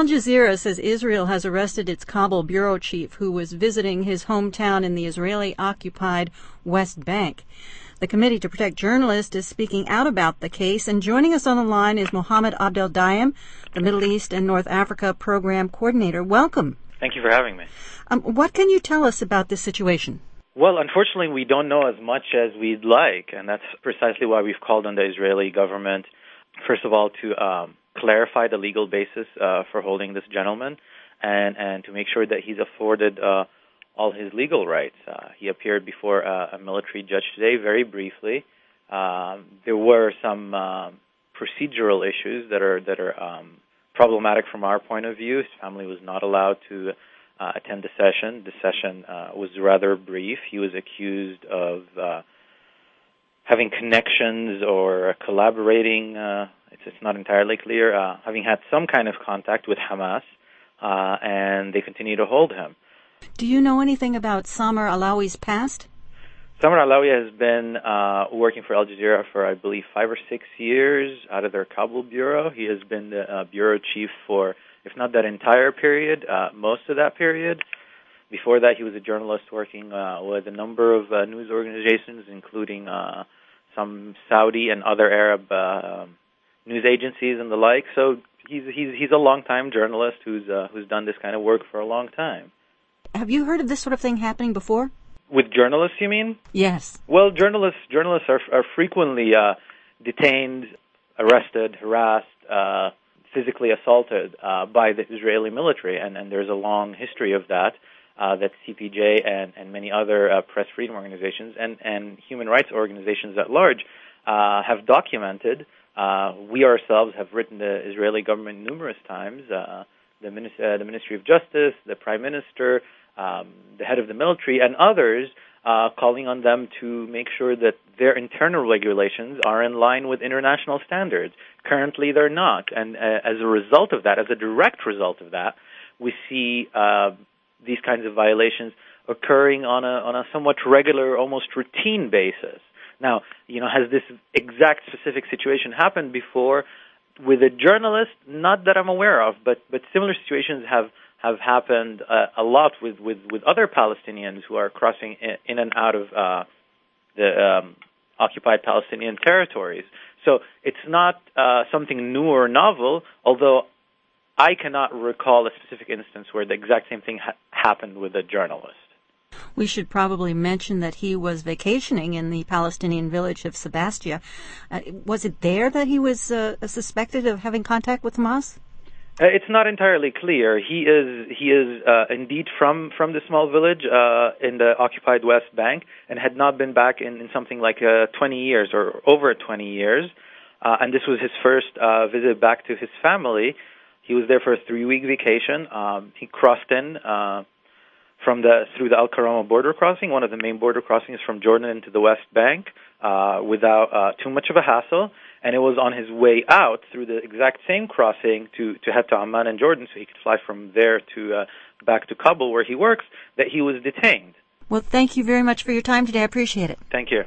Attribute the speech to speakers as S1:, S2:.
S1: Al Jazeera says Israel has arrested its Kabul bureau chief who was visiting his hometown in the Israeli-occupied West Bank. The Committee to Protect Journalists is speaking out about the case, and joining us on the line is Mohammed Abdel-Dayem, the Middle East and North Africa Program Coordinator. Welcome.
S2: Thank you for having me.
S1: What can you tell us about this situation?
S2: Well, unfortunately, we don't know as much as we'd like, and that's precisely why we've called on the Israeli government, first of all, to clarify the legal basis for holding this gentleman and to make sure that he's afforded all his legal rights. He appeared before a military judge today, very briefly. There were some procedural issues that are problematic from our point of view. His family was not allowed to attend the session. The session was rather brief. He was accused of having connections or collaborating. It's not entirely clear. Having had some kind of contact with Hamas, and they continue to hold him.
S1: Do you know anything about Samer Alawi's past?
S2: Samer Alawi has been working for Al Jazeera for, I believe, 5 or 6 years out of their Kabul bureau. He has been the bureau chief for, if not that entire period, most of that period. Before that, he was a journalist working with a number of news organizations, including some Saudi and other Arab news agencies and the like. So he's a long-time journalist who's done this kind of work for a long time.
S1: Have you heard of this sort of thing happening before?
S2: With journalists, you mean?
S1: Yes.
S2: Well, journalists are frequently detained, arrested, harassed, physically assaulted by the Israeli military, and there's a long history of that CPJ and many other press freedom organizations and human rights organizations at large have documented. We ourselves have written the Israeli government numerous times, the Ministry of Justice, the Prime Minister, the head of the military, and others, calling on them to make sure that their internal regulations are in line with international standards. Currently, they're not, and as a result of that, as a direct result of that, we see these kinds of violations occurring on a somewhat regular, almost routine basis. Now, has this exact specific situation happened before with a journalist? Not that I'm aware of, but similar situations have happened a lot with other Palestinians who are crossing in and out of the occupied Palestinian territories. So it's not something new or novel, although I cannot recall a specific instance where the exact same thing happened with a journalist.
S1: We should probably mention that he was vacationing in the Palestinian village of Sebastia. Was it there that he was suspected of having contact with Hamas?
S2: It's not entirely clear. He is indeed from the small village in the occupied West Bank and had not been back in something like 20 years or over 20 years. And this was his first visit back to his family. He was there for a 3-week vacation. He crossed in through the Al-Karama border crossing, one of the main border crossings from Jordan into the West Bank, without too much of a hassle. And it was on his way out through the exact same crossing to head to Amman and Jordan so he could fly from there to back to Kabul where he works that he was detained.
S1: Well, thank you very much for your time today. I appreciate it.
S2: Thank you.